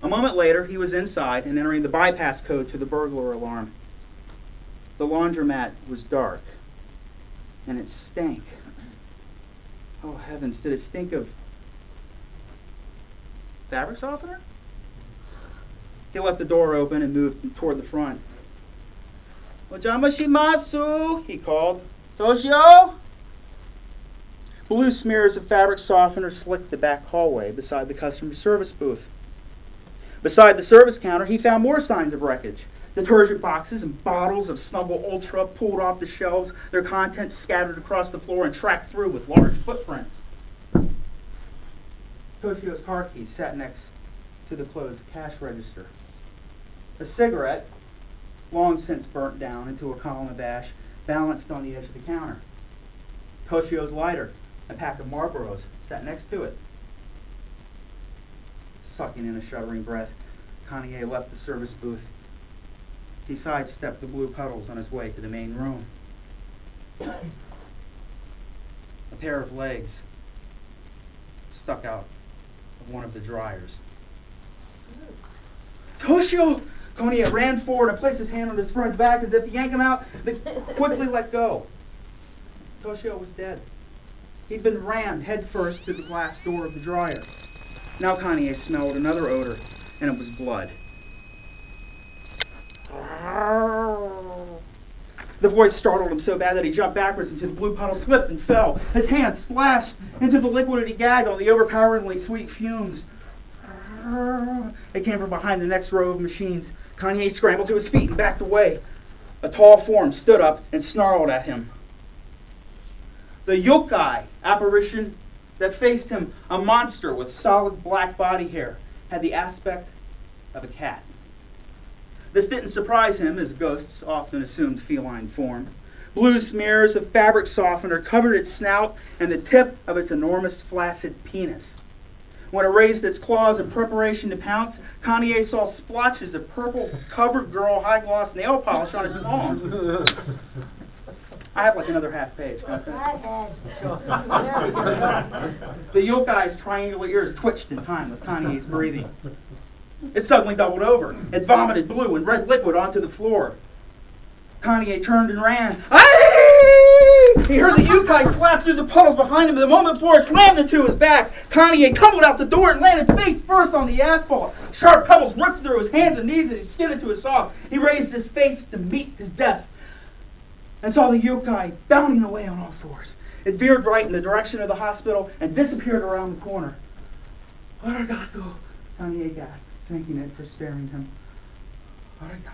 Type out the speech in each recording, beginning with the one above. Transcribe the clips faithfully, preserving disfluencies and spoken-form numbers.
A moment later, he was inside and entering the bypass code to the burglar alarm. The laundromat was dark, and it stank. Oh, heavens, did it stink of fabric softener? He left the door open and moved toward the front. "Ojama shimasu," he called. "Toshio?" Blue smears of fabric softener slicked the back hallway beside the customer service booth. Beside the service counter, he found more signs of wreckage. Detergent boxes and bottles of Snuggle Ultra pulled off the shelves, their contents scattered across the floor and tracked through with large footprints. Toshio's car keys sat next to the closed cash register. A cigarette, long since burnt down into a column of ash, balanced on the edge of the counter. Toshio's lighter, a pack of Marlboros, sat next to it. Sucking in a shuddering breath, Kanye left the service booth. He sidestepped the blue puddles on his way to the main room. A pair of legs stuck out of one of the dryers. "Toshio!" Kanye ran forward and placed his hand on his friend's back as if to yank him out, but quickly let go. Toshio was dead. He'd been rammed headfirst through the glass door of the dryer. Now Kanye smelled another odor, and it was blood. The voice startled him so bad that he jumped backwards into the blue puddle, slipped and fell. His hand splashed into the liquid and he gagged on the overpoweringly sweet fumes. They came from behind the next row of machines. Kanye scrambled to his feet and backed away. A tall form stood up and snarled at him. The yokai apparition that faced him, a monster with solid black body hair, had the aspect of a cat. This didn't surprise him, as ghosts often assumed feline form. Blue smears of fabric softener covered its snout and the tip of its enormous flaccid penis. When it raised its claws in preparation to pounce, Kanye saw splotches of purple covered girl high gloss nail polish on its palm. I have like another half page. The yokai's triangular ears twitched in time with Kanye's breathing. It suddenly doubled over. It vomited blue and red liquid onto the floor. Kanye turned and ran. Aye! He heard the yokai slap through the puddles behind him, and the moment before it slammed into his back. Kanye tumbled out the door and landed face first on the asphalt. Sharp pebbles ripped through his hands and knees and he skidded to his sock. He raised his face to meet his death and saw the yokai bounding away on all fours. It veered right in the direction of the hospital and disappeared around the corner. Arigato, Kanye gasped, thanking it for sparing him. Arigato.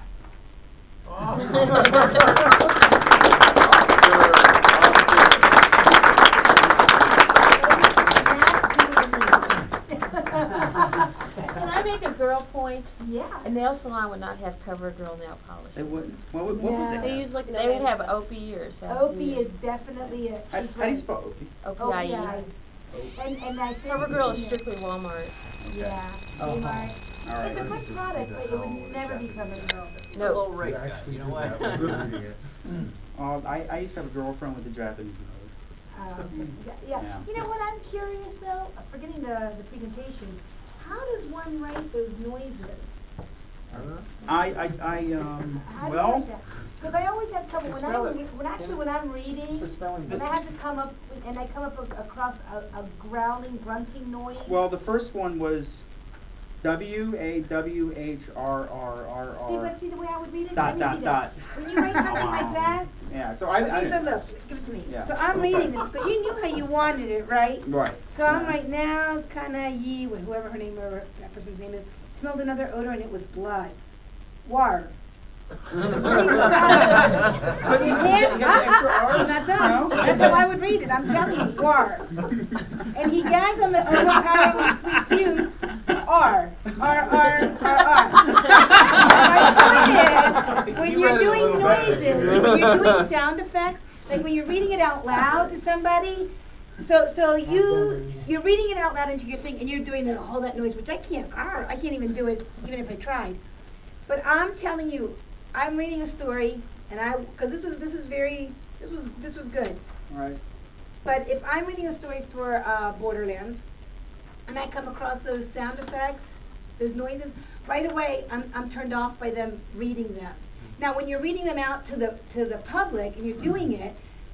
Can I make a girl point? Yeah. A nail salon would not have CoverGirl nail polish. They wouldn't. What would, what would No. they They have? use like No, they would they- have O P or something. O P is definitely a How, cheap how do you spell Opie? O P O P I I. E. And and I think CoverGirl is strictly Walmart. Yeah. Oh. Kmart. All right. It's a good product, but it would never be CoverGirl. No. rate guy, you know what? Uh, I, I used to have a girlfriend with a Japanese nose. Um, yeah, yeah. Yeah. You know what I'm curious though, uh, forgetting the the presentation, how does one write those noises? I, I, I, um, How do you well, write that? Because I always have trouble when Spell I'm it. when actually when I'm reading The spelling and bee. I have to come up with, and I come up a- across a, a growling, grunting noise. well, the first one was W A W H R R R See, R. but see the way I would read it. Dot, let me dot, see dot. that. When you write something like that. Yeah, so I, I Okay, so look, give it to me. Yeah. So I'm reading it. So you knew how you wanted it, right? Right. So I'm Yeah. right now, Kanayi, with whoever her name, whoever that person's name is, smelled another odor and it was blood. War. I'm not done. That's how I would read it. I'm telling you, war. And he gagged on the overpowering sweet fumes. R. R, R, R, R. My point is, when you're doing noises, when you're doing sound effects, like when you're reading it out loud to somebody, so so you you're reading it out loud into your thing, and you're doing that, all that noise, which I can't. I can't even do it, even if I tried. But I'm telling you, I'm reading a story, and I because this is this is very this was this was good. Right. But if I'm reading a story for uh, Borderlands, and I come across those sound effects, those noises, right away, I'm, I'm turned off by them reading them. Now, when you're reading them out to the, to the public and you're doing it,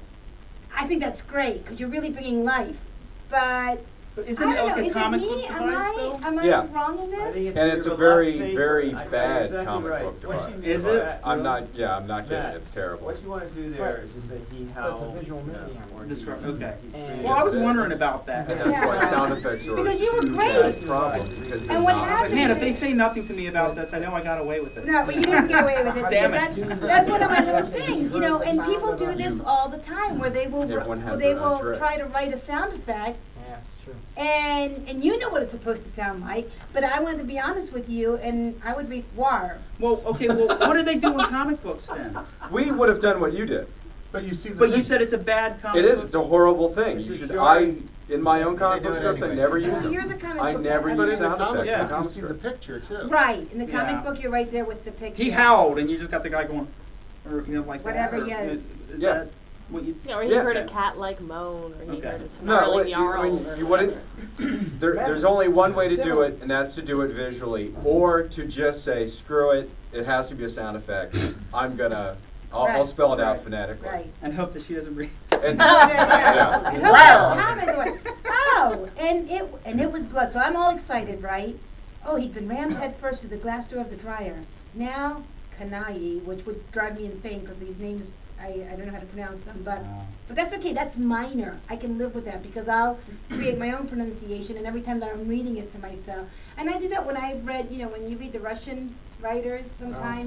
I think that's great, because you're really bringing life. But, But I isn't don't it like know, a is comic it book me? Am device, I, though? am I Yeah. wrong in I this? think it's And it's your a very, last very favorite. I- bad exactly comic right. book What device. you- Is it? I'm not, yeah, I'm not kidding, Matt, it's terrible. What you want to do there is just say he howled. visual you know, medium. or Describe- he- okay. he And- created Well, I was it. wondering about that. And that's Yeah. why sound effects are Because a you were huge great. problem, because they're And what not. happened Man, if they say nothing to me about this, I know I got away with it. No, but you didn't get away with it. Damn That's, it. that's one of my little things, you know, and people do this all the time, where they will, Everyone has where they their own will trick. try to write a sound effect, Yeah, it's true. and, and you know what it's supposed to sound like, but I wanted to be honest with you, and I would read war. Well, okay, well, what do they do in comic books then? We would have done what you did. But you see the But you said it's a bad comic It is, book. it's a horrible thing. You should, I, in my own comic They do book it scripts, I anyway. never use So them. you're the comic I book never guy. But use in the sound comic, effects in Yeah. the you comic see the strip. picture too. Right, in the comic Yeah. book, you're right there with the picture. He howled, and you just got the guy going, or, you know, like Whatever, that, or, yes. is, is Yeah. that what you... Yeah, or he Yeah. heard a cat like moan, or he Okay. heard a No, snarling what you- yarl. I mean, or you wouldn't, whatever. there, there's only one way to do it, and that's to do it visually, or to just say, screw it, it has to be a sound effect. I'm gonna, I'll, I'll Right. spell it out Right. phonetically. Right. And hope that she doesn't read. And, Yeah. yeah. And hope Wow. that comment went, oh, and it, and it was good, so I'm all excited, right? Oh, he'd been rammed head first through the glass door of the dryer. Now, Kanai, which would drive me insane, because these names, I, I don't know how to pronounce them, but, Wow. but that's okay, that's minor. I can live with that, because I'll create my own pronunciation, and every time that I'm reading it to myself. And I do that when I read, you know, when you read the Russian writers sometimes.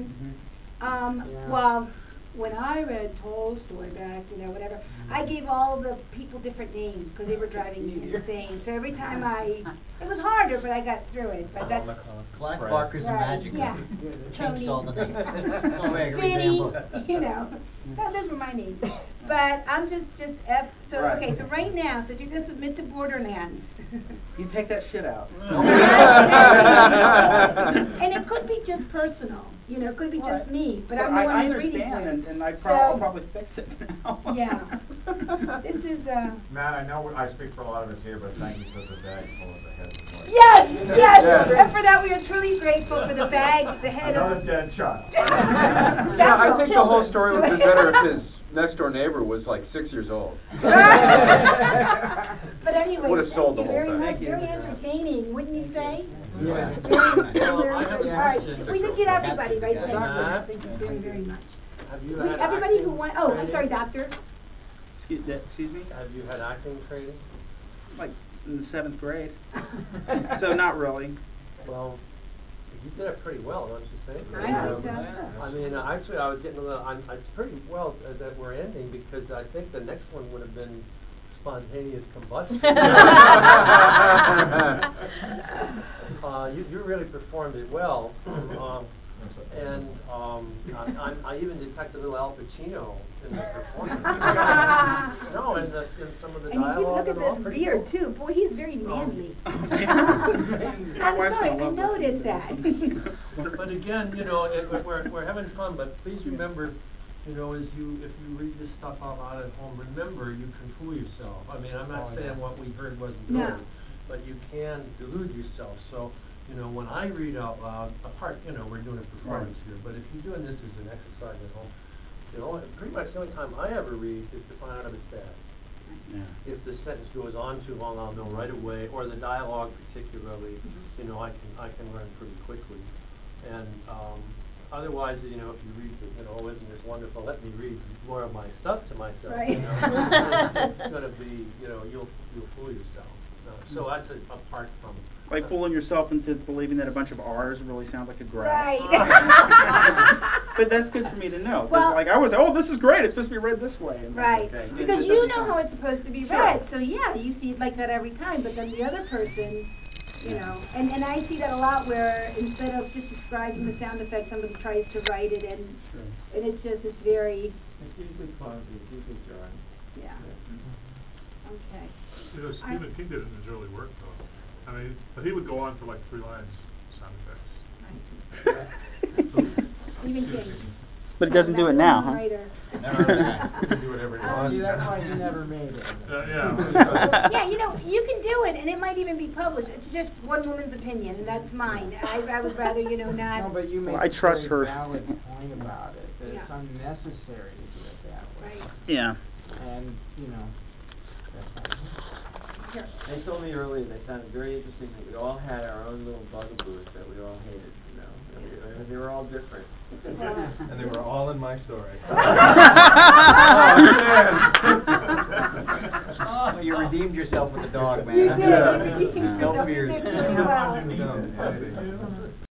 Um, Yeah. well, when I read Tolstoy back, you know, whatever, I gave all the people different names because they were driving me insane. So every time I, it was harder, but I got through it. But that's Black Right. Barkers and Right, Magic. yeah. Changed all the names. Oh, wait, read Vinny, Rambo. you know, no, those were my names. But I'm just, just F, so, Right. okay, so right now, so you're gonna submit to Borderlands. You take that shit out. And it could be just personal, you know, it could be Well, just me, but But I'm the I, one I who's reading understand, this. and, and I prob- I'll So- probably fix it now. Yeah. This is, uh, Matt, I know I speak for a lot of us here, but thank you for the bag full of the heads of voice. yes, yes, Yes. and for that, we are truly grateful for the bag, the head Another of. dead child. Yeah, I think the whole story would have been better if his next door neighbor was like six years old. But anyway, Would've sold the thank you whole very thing. much, very entertaining, wouldn't you say? Yeah. Very, Well, very I have good. a All right, question. we did get everybody, right, thank you, Matt? thank you very, very much. Have you We- had Everybody acting who want, oh, I'm training? sorry, doctor. Excuse, that- excuse me? Have you had acting training? Like, in the seventh grade. So not really. Well, you did it pretty well, don't you think? I think so. I mean, uh, actually, I was getting a little, I'm, it's pretty well uh, that we're ending, because I think the next one would have been spontaneous combustion. Uh, you, you really performed it well, um, and, um, I, I, I even detected a little Al Pacino in the performance. No, in the, in some of the And you see, dialogue look and all, at this pretty beard cool. too, boy, he's very manly. My I'm wife's sorry, gonna I love noticed listening that. to this. But again, you know, it, we're, we're having fun, but please remember, you know, as you, if you read this stuff out loud at home, remember, you can fool yourself. I mean, I'm not Oh, saying yeah. what we heard wasn't No. good, but you can delude yourself. So, you know, when I read out loud, apart, you know, we're doing a performance here, but if you're doing this as an exercise at home, you know, pretty much the only time I ever read is to find out if it's bad. Yeah. If the sentence goes on too long, I'll know right away, or the dialogue particularly, you know, I can, I can learn pretty quickly. And, um, otherwise, you know, if you read, the, you know, oh, isn't this wonderful, let me read more of my stuff to myself, Right. you know, it's gonna be, you know, you'll, you'll fool yourself. Uh, so that's a, apart from. Like fooling yourself into believing that a bunch of R's really sounds like a growl. Right. But that's good for me to know. 'Cause Well- like I was, oh, this is great. It's supposed to be read this way. And Right, that's okay. It because just you doesn't know sound- how it's supposed to be Sure. read, so yeah, you see it like that every time, but then the other person, you know, and, and I see that a lot where instead of just describing the sound effect, somebody tries to write it, and, Sure. and it's just, it's very, It's usually fun, it's usually dry. yeah, okay. You know, I- Stephen King did it in his early work, though. I mean, but he would go on for like three lines, sound effects. Stephen King. But it doesn't do it now, huh? Writer. Never heard that. You can do whatever you want. See, that's why he never made it. Uh, yeah. Yeah, you know, you can do it, and it might even be published. It's just one woman's opinion, and that's mine. I, I would rather, you know, not. No, but you made Well, I a trust very her. valid point about it, that it's Yeah. unnecessary to do it that way. Right. Yeah. And, you know, that's how it is. Sure. They told me earlier, they sounded very interesting, that we all had our own little bugaboos that we all hated, you know, and we- and they were all different. And they were all in my story. Oh, you redeemed yourself with the dog, man. You did, you redeemed No yourself. You fears. did really well. No.